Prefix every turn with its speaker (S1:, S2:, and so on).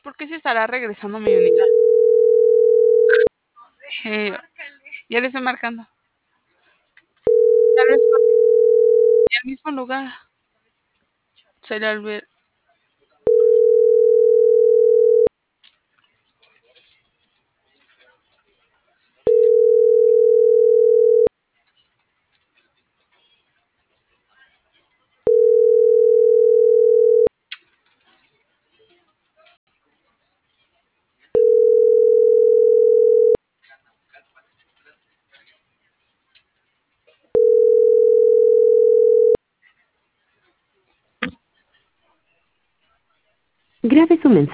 S1: ¿Por qué se estará regresando mi unidad? Eh, ya le estoy marcando. Tal vez porque en el mismo lugar. Se le olvidó.
S2: Grabe su mensaje.